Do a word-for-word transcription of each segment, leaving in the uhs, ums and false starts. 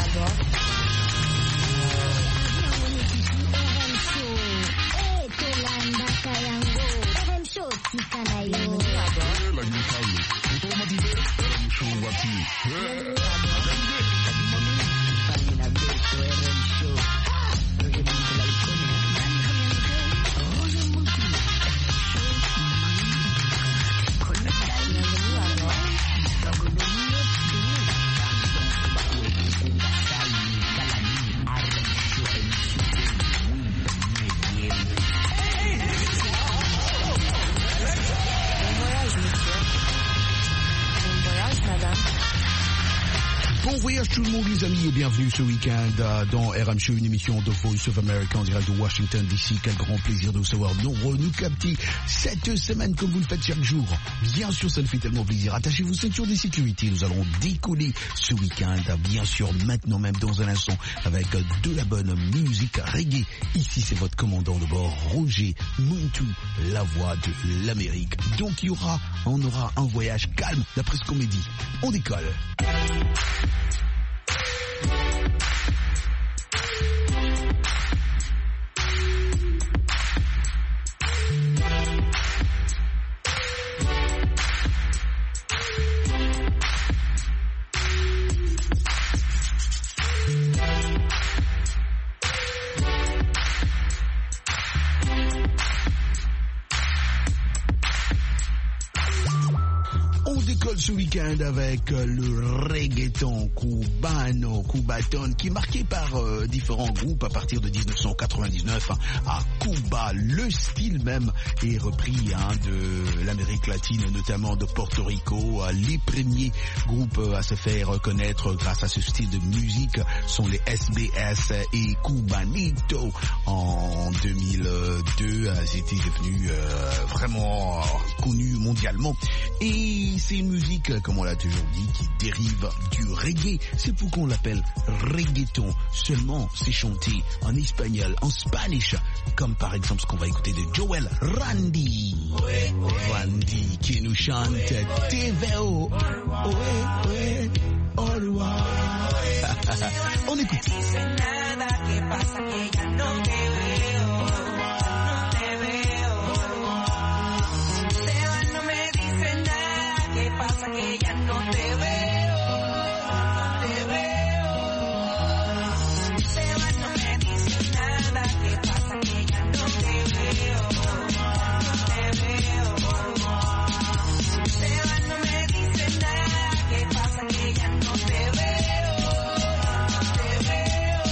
Tout le monde, les amis, et bienvenue ce week-end euh, dans R M Show, une émission de Voice of America en direct de Washington D C. Quel grand plaisir de vous savoir nombreux nous capter cette semaine comme vous le faites chaque jour. Bien sûr, ça nous fait tellement plaisir. Attachez vos ceintures de sécurité. Nous allons décoller ce week-end, bien sûr, maintenant même dans un instant avec de la bonne musique reggae. Ici, c'est votre commandant de bord, Roger Muntu, la voix de l'Amérique. Donc, il y aura, on aura un voyage calme, d'après ce qu'on m'a dit. On décolle. Ce week-end avec le reggaeton cubano, cubaton, qui est marqué par euh, différents groupes à partir de dix-neuf cent quatre-vingt-dix-neuf hein, à Cuba. Le style même est repris hein, de l'Amérique latine, notamment de Porto Rico. Les premiers groupes à se faire connaître grâce à ce style de musique sont les S B S et Cubanito. En deux mille deux, ils étaient devenus euh, vraiment connus mondialement. Et ces musiques, comme on l'a toujours dit, qui dérive du reggae. C'est pourquoi on l'appelle reggaeton. Seulement, c'est chanté en espagnol, en spanish, comme par exemple ce qu'on va écouter de Joel Randy. Randy qui nous chante Te veo. On écoute. Que ya no te veo, te veo. Seba no me dice nada. ¿Qué pasa? Que ya no te veo, no te veo. Seba no me dice nada. ¿Qué pasa? Que ya no te veo, te veo.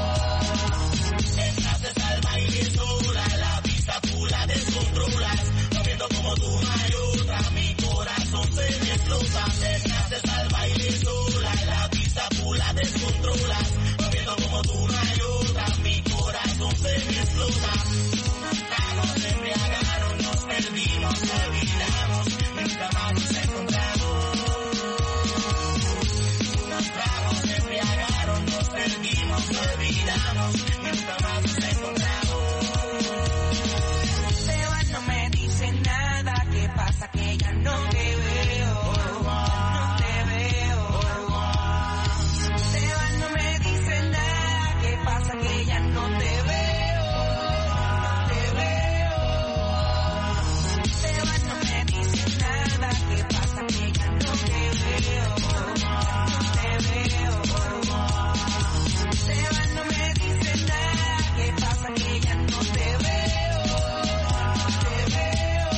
Entraste al baile sola, la vista tú la descontrolas, moviendo como tú no hay otra, mi corazón se me explota. Entraste al baile sola, la pista tú la descontrolas, moviendo como tú no hay otra, mi corazón se me explota. Unos tragos se embriagaron, nos perdimos, olvidamos, nunca más nos encontramos. Unos tragos se embriagaron, nos perdimos, olvidamos, nunca más nos encontramos. Seba no me dice nada, ¿qué pasa? Que ya no te veo, no te veo. Seba no me dice nada, ¿qué pasa? Que ya no te veo, no te veo. Seba no me dice nada, ¿qué pasa? Que ya no te veo, no te veo. Seba no me dice nada, ¿qué pasa? Que ya no te veo, no te veo.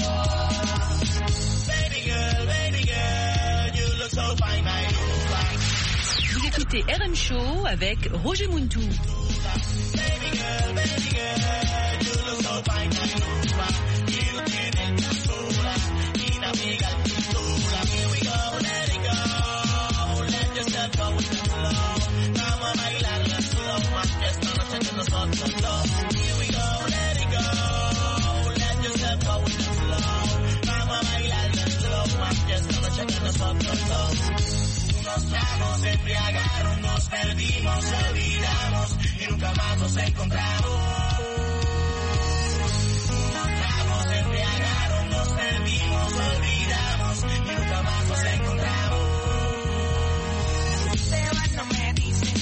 Baby girl, baby girl, you look so fine, I look fine. Vous écoutez R M Show avec Roger Muntu. Baby girl, baby girl, you look so fine, I look fine. You tienes tan sola, mi amiga pistola. Here we go, let it go, let yourself go with the flow. Vamos a bailar la slow, más que esta noche que nosotros dos. Here we go, let it go, let yourself go with the flow. Vamos a bailar la slow, más que esta noche que nosotros dos. Unos tragos se embriagaron, nos perdimos, olvidamos y nunca más nos encontramos. Unos tragos se embriagaron, nos perdimos, olvidamos y nunca más nos encontramos. Seba no me dice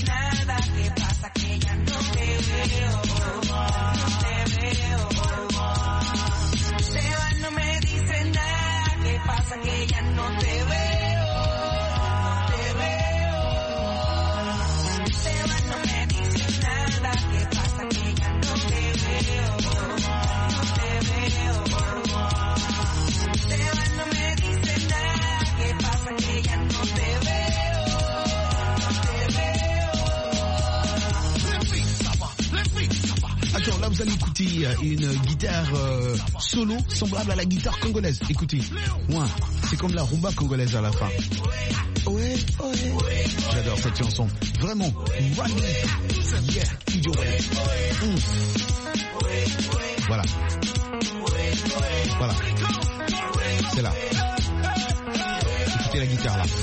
vous allez écouter une guitare euh, solo semblable à la guitare congolaise. Écoutez, ouais, c'est comme la rumba congolaise à la fin. Ouais, ouais. J'adore cette chanson. Vraiment. Right. Yeah, enjoy. Mm. Voilà. Voilà. C'est là. Écoutez la guitare là.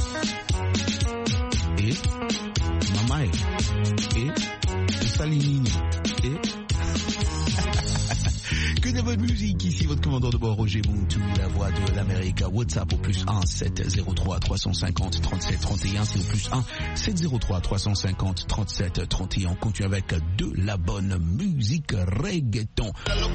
Et Mamae. Et Salinini. Et que de bonne musique, ici votre commandant de bord Roger Muntu, la voix de l'Amérique. WhatsApp au plus un sept zéro trois trois cent cinquante trente-sept trente et un, c'est au plus un sept zéro trois trois cent cinquante trente-sept trente et un. On continue avec de la bonne musique reggaeton.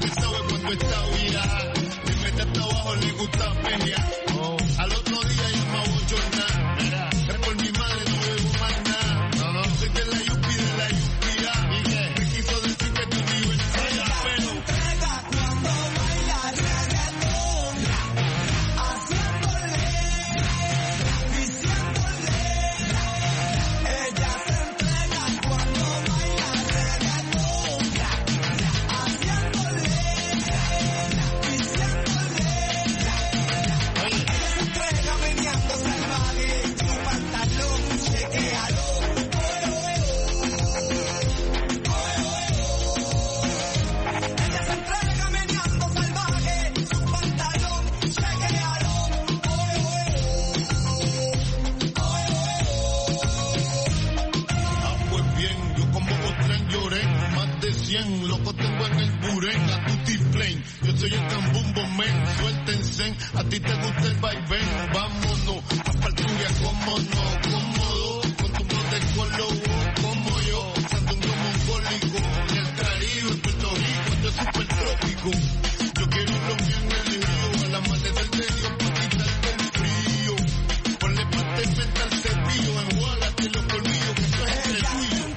Loco tengo en el burén a tutti flame. Yo soy el cambumbo men, suéltense. A ti te gusta el vaivén, vámonos. A Palturia, cómo no, cómodo. Con tu protecolo, como yo. Sandungo mongólico. En el Caribe, en Puerto Rico, esto es super trópico. Yo quiero lo mío en el río. A la madre del medio, pa' quitarte el frío. Ponle pasta y menta al cepillo. Enjuágate los colmillos, que esto es entre tú y yo.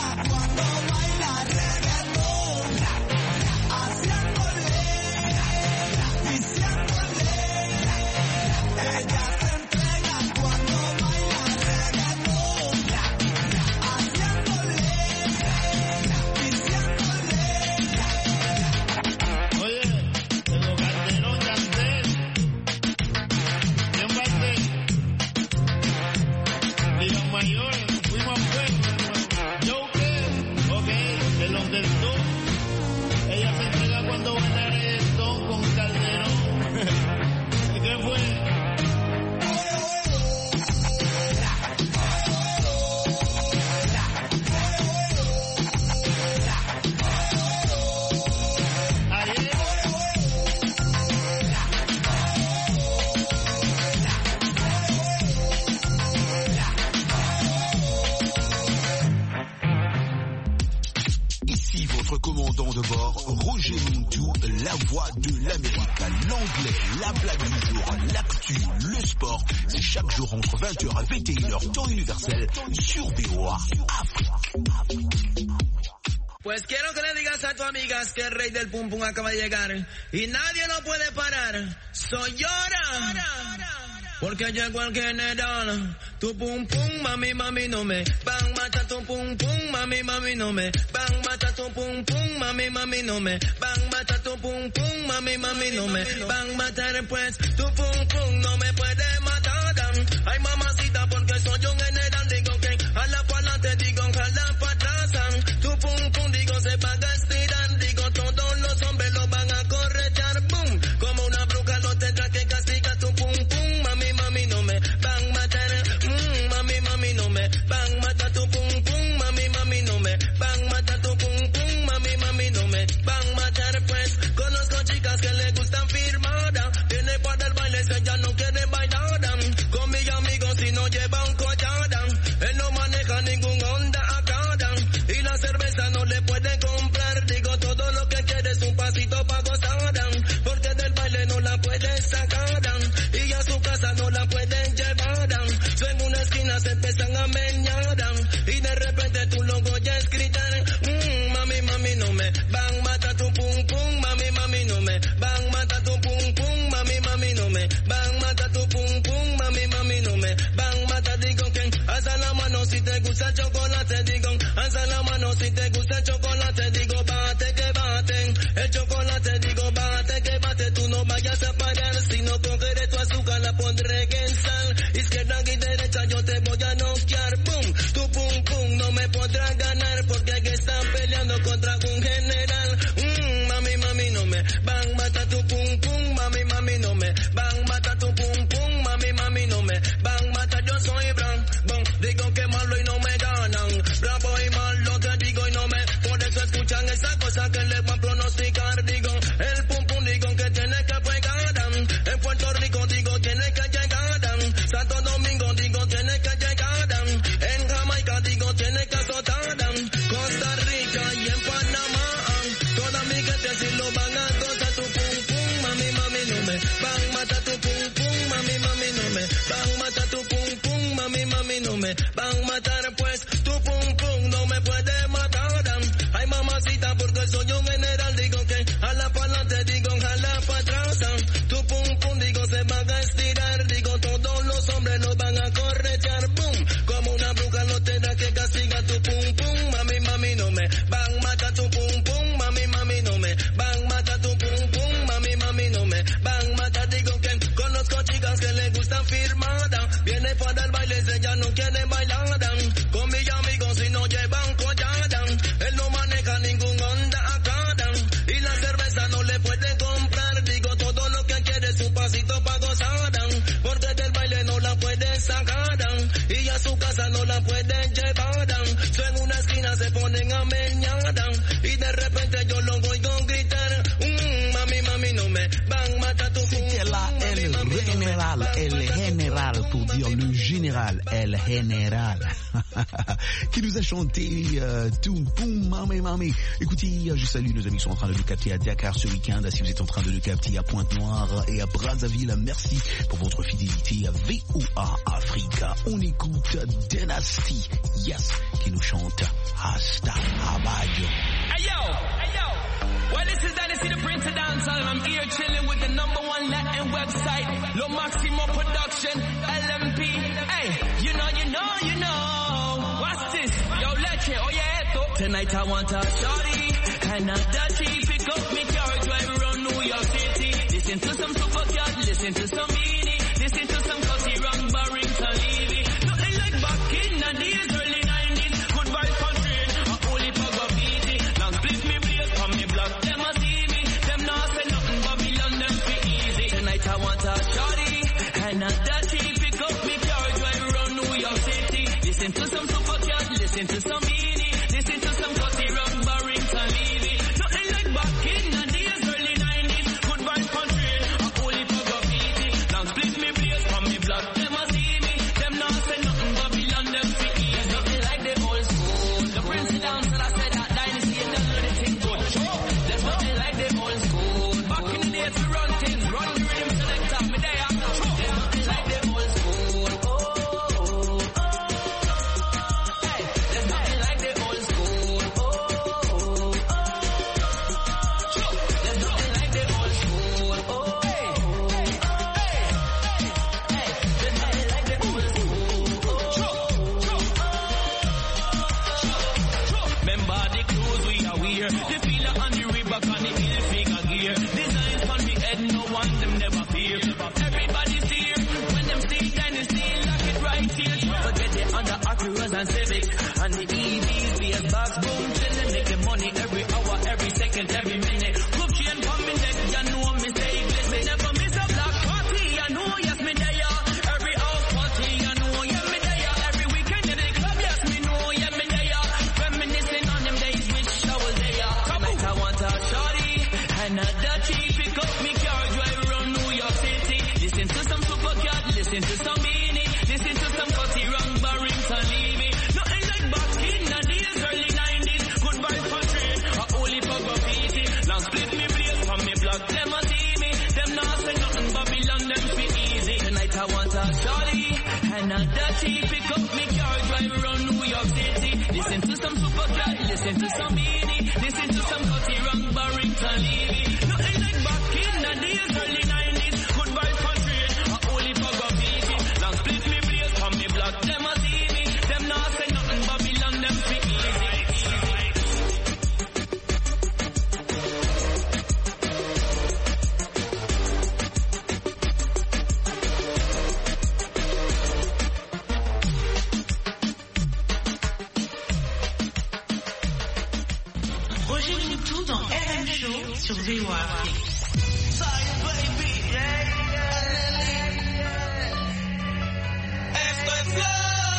Commandant de bord, Roger Muntu, la voix de l'Amérique, l'anglais, la blague du jour, l'actu, le sport, c'est chaque jour entre vingt heures et vingt et une heures, temps universel, sur V O A Afrique. Pues quiero que le digas a tus amigas que el rey del pum pum acaba de llegar y nadie lo puede parar. Soy llora. Porque llegó el general, tu pum pum, mami, mami, no me van mata tu pum pum, mami, mami, no me van mata tu pum pum, mami, mami, no me van mata tu pum pum, mami, mami, no me van matar pues, tu pum pum no me puede matar. Ay mamacita porque soy un general, digo que a la pa'lante, digo jala pa' atrás. Tu pum pum, digo se va a estirar, digo todos los hombres lo van a corretear, boom, como una bruja lo tendrá que castigar tu pum pum, mami, mami, no me van matar, mm, mami, mami, no me van matar tu pum pum, mami, mami, no me van matar tu pum pum, mami, mami, no me van matar pues, conozco chicas que le gustan firmar, tiene para el baile, ella no quiere bailar, con mis amigos si no lleva un collar, él no maneja ningún Honda acá, y la cerveza no le puede comprar, digo todo lo que quiere es un pasito pa' gozar, porque del baile no la puede sacar, y a su casa no la pueden llevar, so en una esquina se empiezan a meñar, y de repente tu logo ya escrita, mmm, mami, mami, no me van mata tu pum pum, mami, mami, no me van mata tu pum pum, mami, mami, no me van mata tu pum pum, mami, mami, no me van mata, digo que alza la mano si te gusta. gusta el chocolate, digo, alza la mano si te gusta el chocolate, digo, bate que bate, el chocolate, digo, bate que bate, tú no vayas a parar, si no cogeré tu azúcar, la pondré en sal, izquierda y derecha yo te voy a noquear, boom, tu pum pum, no me podrás ganar, porque aquí están peleando contra un general, mmm, mami, mami, no me van mata tu pum pum, mami, mami, no me van mata tu pum pum, mami, mami, no me van mata, yo soy bran, bon, digo que malo y no me ganan, bravo y malo te digo y no me, por eso escuchan esa cosa que les van a pronosticar, digo, el pum pum digo que tiene que pegar, en Puerto Rico digo tiene que llegar, Santo Domingo digo tiene que llegar, en Jamaica digo tiene que azotar, Costa Rica y en Panamá, toda mi gente si lo van a gozar tu pum pum, mami mami no me van mata tu pum pum, mami mami no me van mata tu pum pum, mami mami no me van matar, pues tu pum pum no me puede matar, ay mamacita porque soy un general, digo que jala para adelante, digo jala para atrás, tu pum pum digo se van a estirar, digo todos los hombres los van a corretear, boom, como una bruja lo tendrá que castigar tu pum pum, mami mami no me van matar tu pum pum, mami mami no me van matar tu pum pum, mami mami no me van matar, digo que conozco chicas que les gustan firmada, viene para el baile, ellas no quieren bailar, con mis amigos si no llevan collada, él no maneja ningún Honda acá, y la cerveza no le puede comprar, digo todo lo que quiere es un pasito pa' gozar, porque del baile no la pueden sacar, y a su casa no la pueden llevar, so en una esquina se ponen a meñar, y de repente yo lo oigo gritar, mmm, mami mami no me van matar tu pum. C'était là El Général, El Général, pour dire le général, El Général, qui nous a chanté euh, Toum Poum Mami Mami. Écoutez, je salue nos amis qui sont en train de nous capter à Dakar ce week-end. Si vous êtes en train de nous capter à Pointe-Noire et à Brazzaville, merci pour votre fidélité à V O A Africa. On écoute Dynasty, yes, qui nous chante Hasta Abajo. Hey yo, hey yo. Well, this is Dynasty, the Prince of Dancehall. I'm here chilling with the number one Latin website, Lo Maximo Production, L M P. Hey, you know, you know, you know. What's this? Yo, Leche, oh yeah, esto. Tonight I want a shorty, and a dirty. Pick up me car, drive around New York City. Listen to some Supercat, listen to some Beanie, listen to some Cutty Run, Barrington Levy. Nothing like back in the days, early nineties. Good vibe country, a holy pug of beating. Long split me blaze from me block, them a see me. Them not say nothing, Babylon, them fi easy. Tonight I want a shorty, and a dirty. Pick up me car, drive around New York City. Listen to some Supercat, listen to some Beanie, listen to some Cutty Run, Barrington Levy. Nothing like back in the days, early nineties. Good vibe country, a holy pug of beating. Long split me blaze from me block, them a see me. Them not say nothing, Babylon, them fi easy. Nothing like the old school. The Prince of Dancehall, I said that Dynasty and them know the thing good. There's nothing like the old school. Back in the days we run things, run the rhythm selector, me there. There's nothing like the old school. Oh, oh, oh. Hey, there's nothing like the old school. Oh, oh, oh. There's nothing like the old school. Oh, hey, hey, hey, hey. There's nothing like the old school. Remember the clothes we are wear, the feeler on the river, on the hill figure gear. Designs on the head, no one them never fear. Everybody's here when them see Dynasty, lock it right here. Forget the under Acuras and Civics and the E Vs, B S box, boom, chillin', making money every hour, every second, every minute. Club chain from me neck, you know me stay blessed. Me never miss a black party, I know, yes, me there. Every house party, I know, yeah, me there. Every weekend in the club, yes, me know, yeah, me there. Reminiscing on them days, wish I was there. Tonight I want a shorty, and a dirty. Pick up me car, drive around New York City. Listen to some Supercat, listen to some Beanie, listen to some Cutty Run, Barrington Levy. Nothing like back in the days, early nineties. Good vibe country, a holy pug of beating. Long split me blaze from me block, them a see me. Them not say nothing, Babylon, them fi easy. Tonight I want a shorty, and a dirty. Pick up me car, drive around New York City. Listen to some Supercat, listen to some Beanie, listen to some Cutty Run, Barrington Levy. Nothing like back in the days, early nineties. Good vibe country, a holy pug of beating. Long split me blaze from me block, them a see me. Them not say nothing, Moutou dans R M Show sur V O A Afrique. Esto es flow.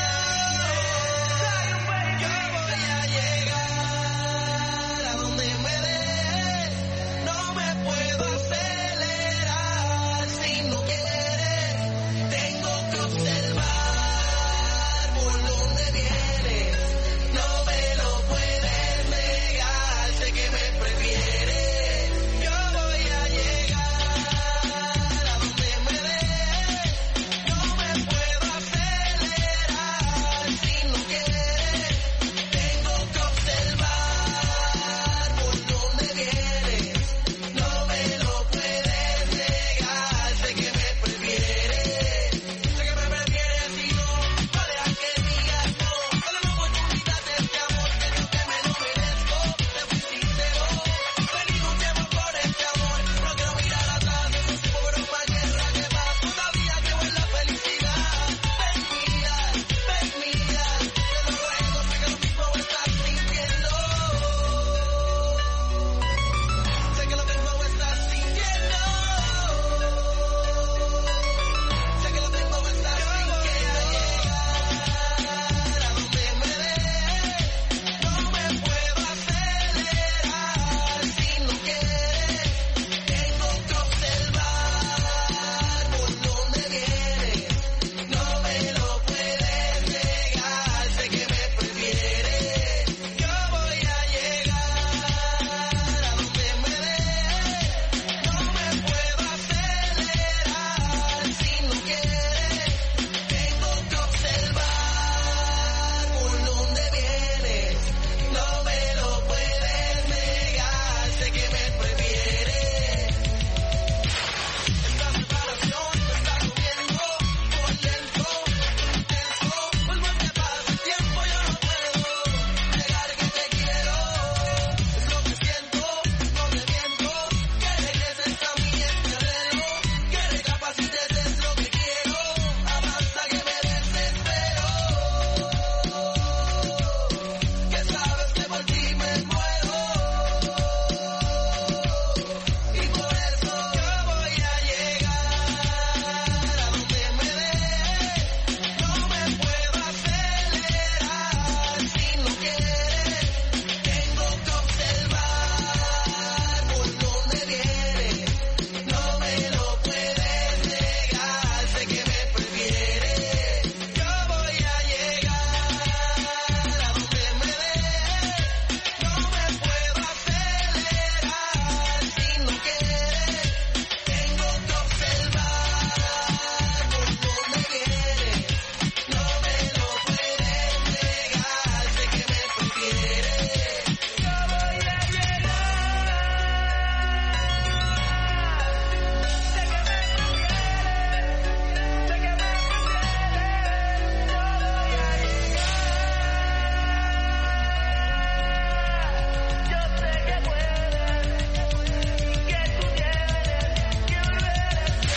Yo voy a llegar a donde me des. No me puedo acelerar si no quieres. Tengo que observar por dónde vienes. No me lo puedes negar. Sé que me prefieres. Yo voy a llegar a donde me des. No me puedo acelerar si no quieres. Tengo que observar por dónde vienes. No me lo puedes negar. Sé que me prefieres. Sé que me prefieres y no va a dejar que digas no. Dale una oportunidad de este amor que yo que me lo merezco. Te fui sincero. Vení, luchemos por este amor. No quiero mirar atrás. Eso sí, por una guerra que más. Todavía creo en la felicidad. Ven, mira, ven, mira. Te lo ruego, sé que lo mismo estás sintiendo. Sé que lo mismo estás sintiendo. Sé que lo mismo estás sintiendo. A donde me des, no me puedo acelerar si no quieres. Tengo que observar por dónde vienes. No me lo puedes negar. Sé que me prefieres. Yo voy a llegar a donde me des. No me puedo acelerar si no quieres. Tengo que observar por dónde vienes. No me lo puedes negar. Sé que me prefieres. Esta separación me está comiendo por dentro, intenso. Por más que pase el tiempo yo no puedo negar que te quiero. Es lo que siento, no te miento. Que regreses a mí es mi anhelo. Que recapacites es lo que quiero. Avanza que me desespero. Que sabes que por ti me muero. Y por eso yo voy a llegar a donde me des. No me puedo acelerar si no quieres. Tengo que observar por dónde vienes. No me lo puedes negar. Sé que me prefieres. Yo voy a llegar a donde me des. No me puedo acelerar si no quieres. Tengo que observar por dónde vienes. No me lo puedes negar. Sé que me prefieres. Yo voy a llegar. Sé que me prefieres. Sé que me prefieres. Yo voy a llegar. Yo sé que puedes y que tú tienes que volver este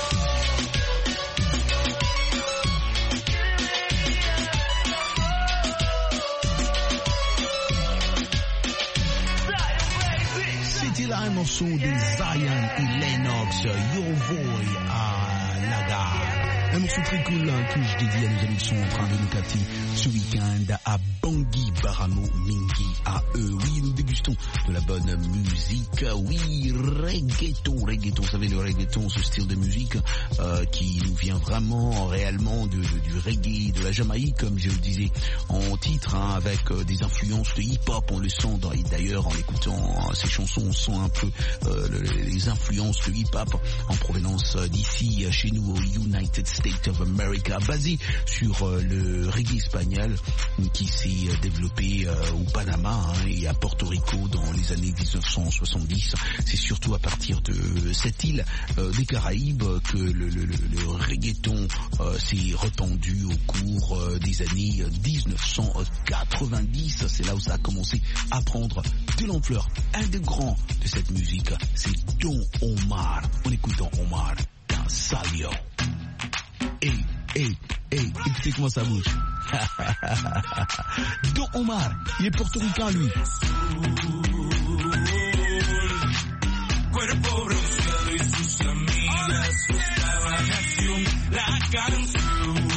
C'était là un morceau de Zion et Lennox, Yo Voy à la gare. Un morceau très cool hein, que je dédie à nos amis qui sont en train de nous capter ce week-end à Bangui, Baramo, Mingi, à eux. Oui, nous dégustons de la bonne musique. Oui, reggaeton, reggaeton. Vous savez, le reggaeton, ce style de musique euh, qui nous vient vraiment, réellement de, de, du reggae, de la Jamaïque, comme je le disais en titre, hein, avec euh, des influences de hip-hop. On le sent dans, et d'ailleurs en écoutant euh, ces chansons, on sent un peu euh, le, les influences de hip-hop en provenance euh, d'ici, chez nous au United States of America, basé sur euh, le reggae espagnol qui s'est euh, développé euh, au Panama hein, et à Porto Rico dans les années dix-neuf cent soixante-dix. C'est surtout à partir de cette île euh, des Caraïbes que le, le, le, le reggaeton euh, s'est répandu au cours euh, des années dix-neuf cent quatre-vingt-dix. C'est là où ça a commencé à prendre de l'ampleur. Un des grands de cette musique, c'est Don Omar. On écoute Don Omar dans Salio. Hey, hey, hey, écoutez comment ça bouge. Don Omar, il est portoricain lui. Cuerpo bronceado y sus amigas buscaban acción, la canción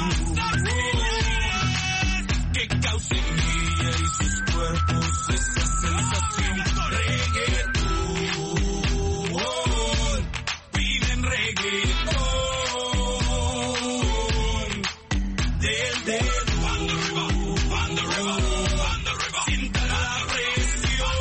que causa en ella y sus cuerpos esa sensación. Reggaetón, piden reggaetón del dedo. Sienta la presión.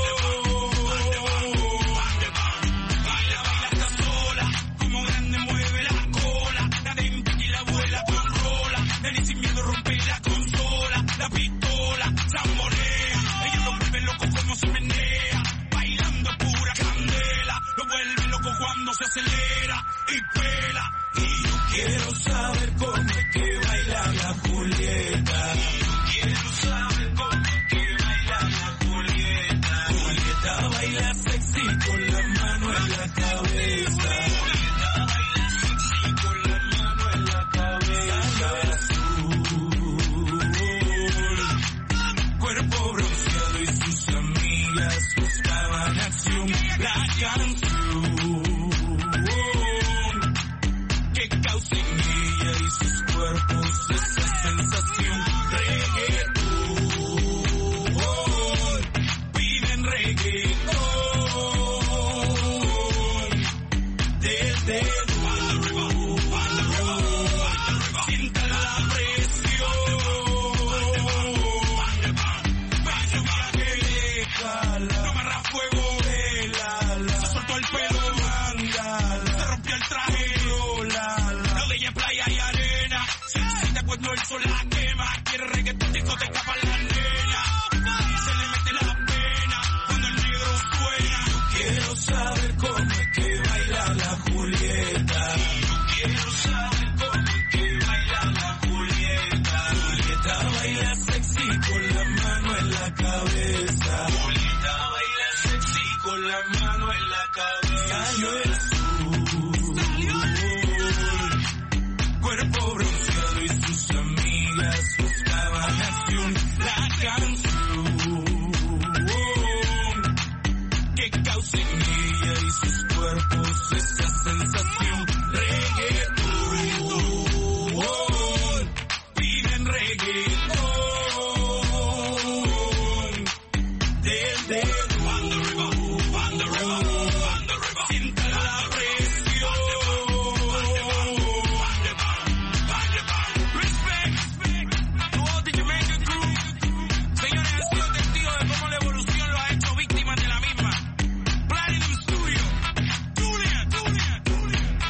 Baila, baila hasta sola, como grande mueve la cola. La dentro y la abuela controla. Nene sin miedo rompe la consola. La pistola zamborea. Ella lo vuelve loco como se menea. Bailando pura candela. Lo vuelve loco cuando se acelera y pela. Y yo quiero saber cómo es que baila la Julieta. Quiero saber cómo es que baila la Julieta. Julieta baila sexy con la mano en la cabeza. Julieta baila sexy con la mano en la cabeza. Azul, cuerpo bronceado y sus amigas buscaban acción. La canción que causa en ella y sus cuerpos esa sensación. Reggaetón, piden reggaetón del dedo. Sienta la presión. Déjala, no agarra fuego, vélala. Se soltó el pelo, mándala. Se rompió el traje, violala. Lo de ella es playa y arena. Se excita cuando el sol la quema. Quiere reggaetón, discoteca para la nena. Se le mete la pena cuando el negro suena. Yo quiero saber cómo es que baila la Julieta. Yo quiero saber cómo es que baila la Julieta. Julieta baila sexy con la mano en la cabeza. Julieta baila sexy con la mano en la cabeza. Cayó el sur, cuerpo bronceado y sus amigas buscaban acción. La canción que causa en ella y sus cuerpos esa sensación. Reggaetón, piden reggaetón del dedo. Sienta la presión. Respect to all the Jamaican crew. Señores, han sido testigos de cómo la evolución lo ha hecho víctimas de la misma. Platinum Studio, Julia, Julia, Julia.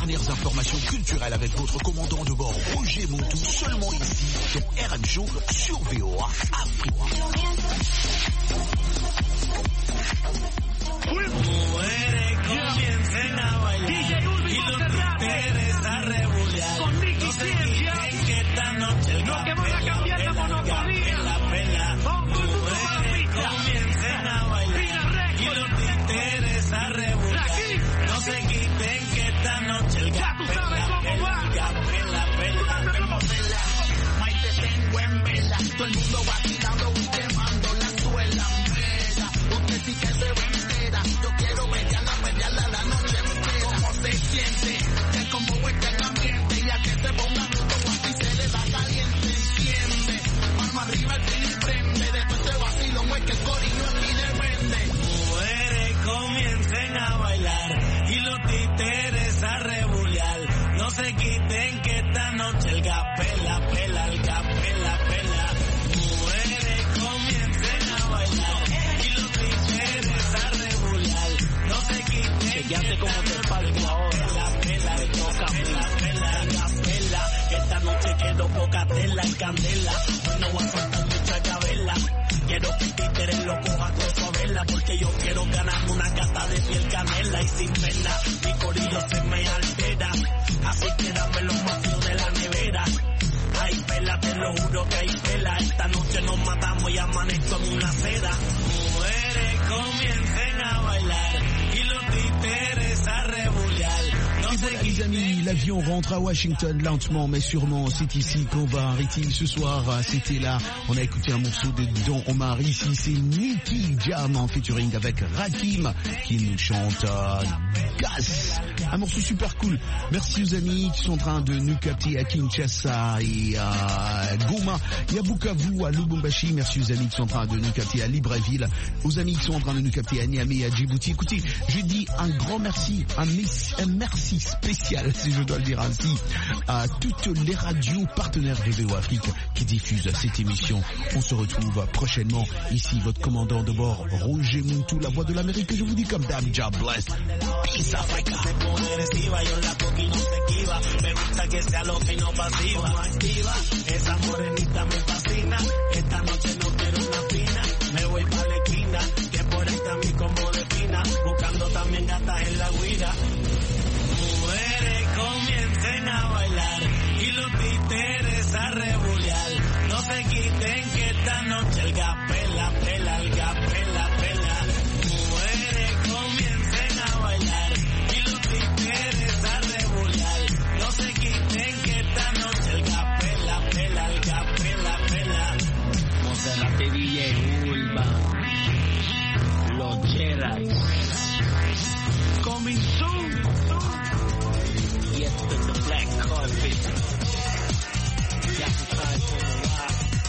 dernières informations culturelles avec votre commandant de bord Roger Montou, seulement ici sur R M Show sur V O A Afrique. Mujeres comiencen a bailar y los títeres a rebulear. No se quiten que esta noche el café la pela. Mujeres comiencen a bailar y los títeres a rebulear. No se quiten que esta noche el café la pela, el café la pela. Maite te tengo en vela, todo el mundo vacilando y quemando la suela. Usted sí que se ve entera, yo quiero pelearla, pelearla la noche entera. ¿Cómo se siente? Que como está el ambiente y a que se ponga bruto así se le da caliente, enciende. Palma arriba el que prende, después este vacilón es que el corillo aquí depende. Mujeres comiencen a bailar y los títeres a rebulear. No se quiten que esta noche el gapela, pela, el gapela, pela. Mujeres comiencen a bailar y los títeres a rebulear. No se quiten. Chequeate como te palco ahora. La pela, el toca, pela, pela, la pela. Esta noche quiero poca tela y candela. Hoy no voy a soltar mucha cabela. Quiero que el títere lo coja con su vela, porque yo quiero ganarme una gata de piel canela y sin pena. Mi corillo se me altera, así que dame los vacíos de la nevera. Hay pela, te lo juro que hay pela. Esta noche nos matamos y amanezco en una acera. Mujeres comiencen a bailar y los títeres a rebulear. Et voilà les amis, l'avion rentre à Washington lentement mais sûrement. C'est ici qu'on va arrêter ce soir. C'était là, on a écouté un morceau de Don Omar. Ici c'est Nicky Jam en featuring avec Rakim qui nous chante euh, Gas. Un morceau super cool. Merci aux amis qui sont en train de nous capter à Kinshasa et à Goma et à Bukavu, à Lubumbashi. Merci aux amis qui sont en train de nous capter à Libreville, aux amis qui sont en train de nous capter à Niamey et à Djibouti. Écoutez, je dis un grand merci, un, un merci spécial, si je dois le dire ainsi, à toutes les radios partenaires de V O Afrique qui diffusent cette émission. On se retrouve prochainement. Ici, votre commandant de bord, Roger Montou, la voix de l'Amérique. Je vous dis comme d'hab, God bless. Peace, Africa. Yo la toco y no se esquiva. Me gusta que sea loca y no pasiva. No activa, esa morenita me fascina. Esta noche no quiero una fina. Me voy pa' la esquina, que por ahí está mi combo de fina. Buscando también gatas en la guira. Mujeres comiencen a bailar y los títeres a rebulear. No se quiten que esta noche el gapela, pela, el gapela, pela. Mujeres comiencen a bailar y los títeres a rebulear. No se quiten que esta noche el gapela, pela, el gapela, pela. Monserrate D J Urban, los Jedi, coming soon. Y esto es the black carpet. Ya tú sabes cómo va.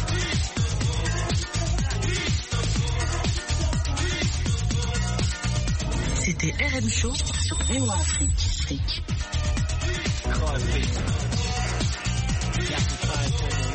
C'était R M Show sur V O A Afrique. Carpet. Ya tú sabes cómo va.